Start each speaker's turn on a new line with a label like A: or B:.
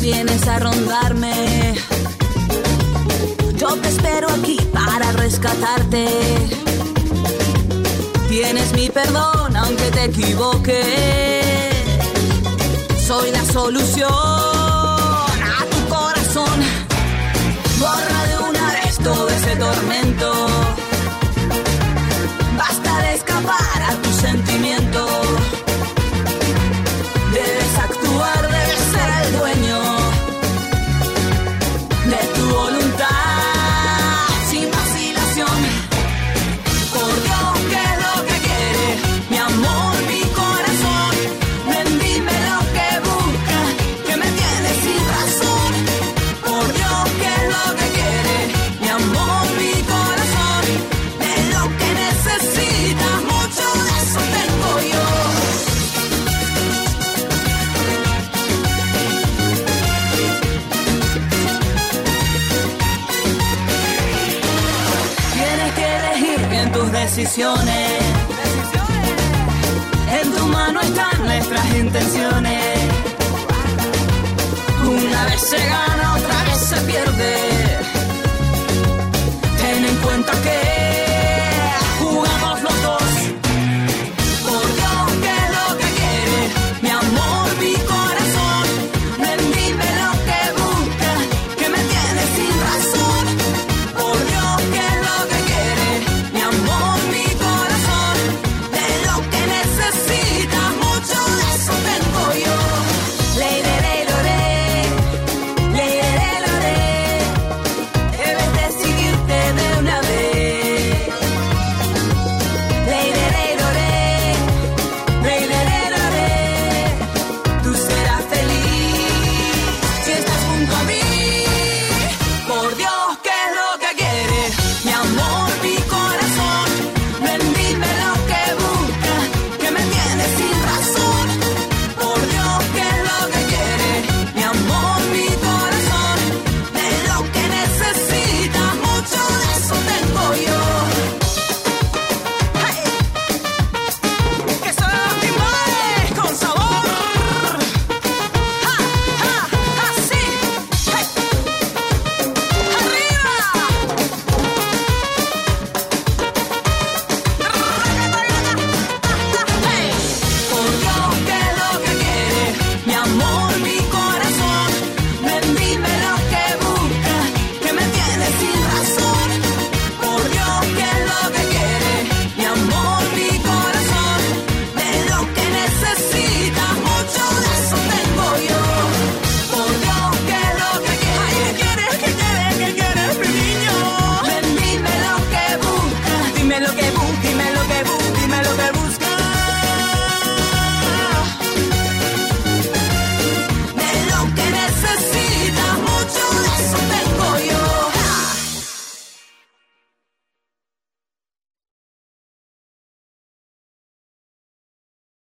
A: vienes a rondarme. Yo te espero aquí para rescatarte. Tienes mi perdón aunque te equivoques. Soy la solución a tu corazón. Borra de una vez todo ese tormento. Basta de escapar a tus sentimientos. Debes actuar, debes ser el dueño de tu voluntad, sin vacilación. Por Dios, ¿qué es lo que quiere? Mi amor, mi corazón. Ven, dime lo que buscas, que me tienes sin razón. Por Dios, ¿qué es lo que quiere? Mi amor, mi corazón. De lo que necesitas, mucho de eso tengo yo. Tienes que elegir bien tus decisiones. En tu mano están nuestras intenciones. Una vez se gana, otra vez se pierde. Ten en cuenta que jugamos los dos. Por Dios, ¿qué es lo que quieres? Mi amor, mi corazón. Ven, dime lo que buscas, que me tienes sin razón. Por Dios, ¿qué es lo que quieres? Mi amor, mi corazón. De lo que necesitas, mucho de eso tengo yo. Leire, lore, leire, lore. Debes decidirte de una vez. Leire, lore, leire, lore. Tú serás feliz si estás junto a mí. Por Dios, ¿qué es lo que quieres? Mi amor, mi corazón. Ven, dime lo que buscas, que me tienes sin razón. Por Dios, ¿qué es lo que quieres? Mi amor, mi corazón. De lo que necesitas, mucho de eso tengo yo. ¡Hey! Que son los timbales con sabor. ¡Ja, ja, así! ¡Hey! ¡Arriba! Hey. Por Dios, ¿qué es lo que quieres? Mi amor,